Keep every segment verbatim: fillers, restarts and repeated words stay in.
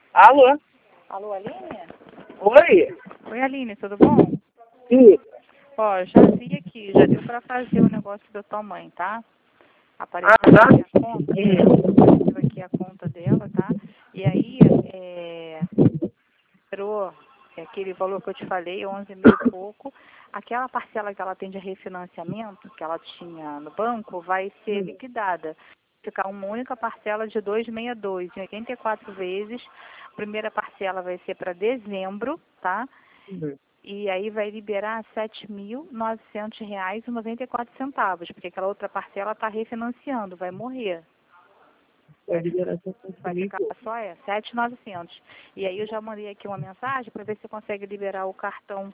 Alô? Alô, Aline? Oi? Oi, Aline, tudo bom? Sim. Ó, já vi aqui, já deu pra fazer o negócio da tua mãe, tá? Apareceu Ah, tá? aqui a conta, é, apareceu aqui a conta dela, tá? E aí, é, entrou aquele valor que eu te falei, onze mil e pouco. Aquela parcela que ela tem de refinanciamento, que ela tinha no banco, vai ser liquidada. Ficar uma única parcela de duzentos e sessenta e dois, em oitenta e quatro vezes. A primeira parcela vai ser para dezembro, tá? Uhum. E aí vai liberar sete mil e novecentos reais e noventa e quatro centavos, porque aquela outra parcela está refinanciando, vai morrer. Vai liberar essa Vai comigo. ficar só é, sete mil e novecentos. E aí eu já mandei aqui uma mensagem para ver se você consegue liberar o cartão,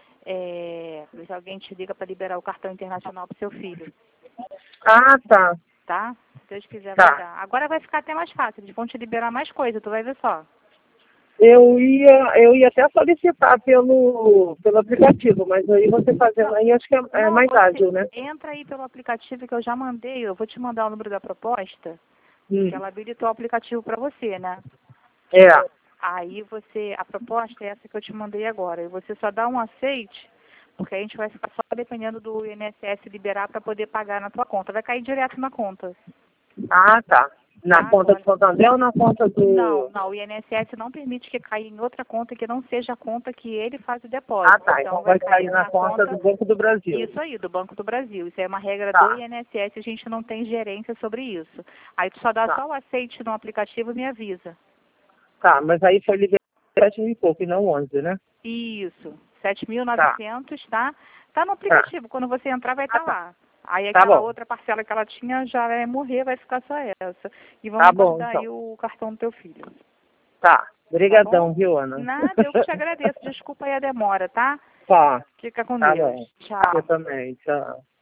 é, se alguém te liga para liberar o cartão internacional para o seu filho, Ah, tá. tá? Se Deus quiser vai Tá. dar. Agora vai ficar até mais fácil, eles vão te liberar mais coisa, tu vai ver só. Eu ia, eu ia até solicitar pelo, pelo aplicativo, mas aí você fazendo aí, acho que é, é Não, mais você ágil, né? entra aí pelo aplicativo que eu já mandei, eu vou te mandar o número da proposta, Hum. que ela habilitou o aplicativo para você, né? É. Aí você, a proposta é essa que eu te mandei agora, e você só dá um aceite, porque a gente vai ficar só dependendo do I N S S liberar para poder pagar na tua conta, vai cair direto na conta. Ah, tá. Na Tá? conta do Agora, Santander ou na conta não, do... não, o I N S S não permite que caia em outra conta que não seja a conta que ele faz o Ah, depósito. tá. Então Então vai vai cair cair na na conta conta, do Banco do Brasil. isso aí, do Banco do Brasil. Isso é uma regra do Tá. I N S S, a gente não tem gerência sobre isso. Aí tu só dá Tá. só o aceite no aplicativo e me avisa. Tá, mas aí foi liberado sete mil e pouco e não onze, né? Isso, sete mil e Tá. novecentos, tá? Tá no Tá. aplicativo, quando você entrar vai Ah, estar tá. lá. Aí Tá aquela bom. outra parcela que ela tinha já vai morrer, vai ficar só essa. E Tá vamos bom, guardar então. aí o cartão do teu filho. Tá. Tá bom? Obrigadão, viu, Ana? Nada, eu que te agradeço. Desculpa aí a demora, tá? Tá. Fica com Tá Deus. bom. Tchau. Eu também. Tchau.